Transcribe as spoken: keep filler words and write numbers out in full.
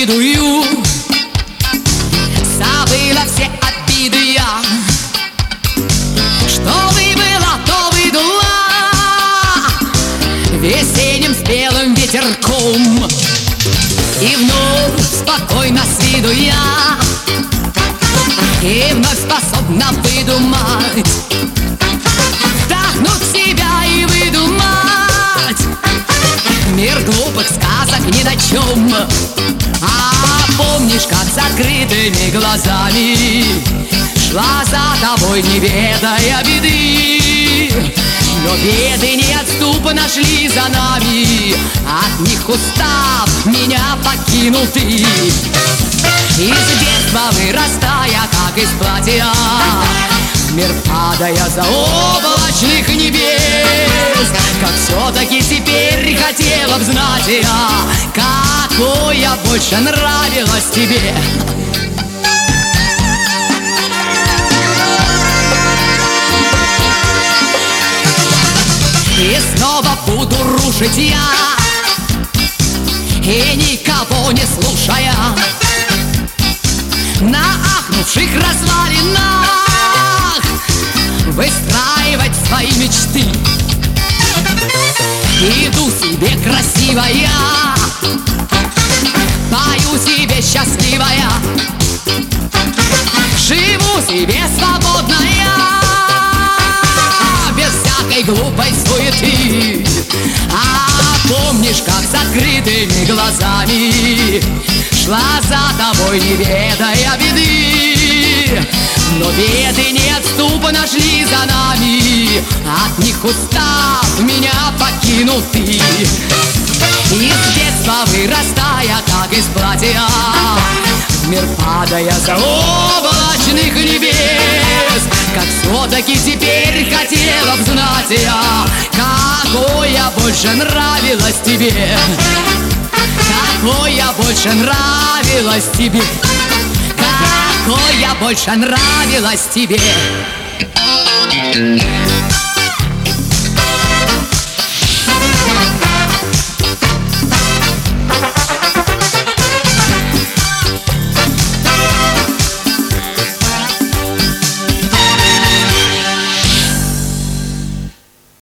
завидую. Забыла все обиды я. Что выбыла, то выдула весенним спелым ветерком. И вновь спокойно с виду я, и вновь способна выдумать, вдохнуть в себя и выдумать мир глупых сказок ни на чем. А помнишь, как с закрытыми глазами шла за тобой, не ведая беды? Но беды неотступно шли за нами, от них устав, меня покинул ты. Из детства вырастая, как из платья, в мир падая за облачных небес, как все-таки теперь хотела б знать я, какое больше нравилось тебе. И снова буду рушить я, и никого не слушая, на ахнувших развалинах выстраивать свои мечты. Иду себе красивая, пою себе счастливая, живу себе свободная, без всякой глупой суеты. А помнишь, как с открытыми глазами шла за тобой, не ведая беды? Но беды неотступно шли за нами, от них устав, меня покинул ты. Из детства вырастая, как из платья, в мир падая за облачных небес, как все-таки теперь хотела б знать я, какое больше нравилось тебе, какое больше нравилось тебе, какое больше нравилось тебе.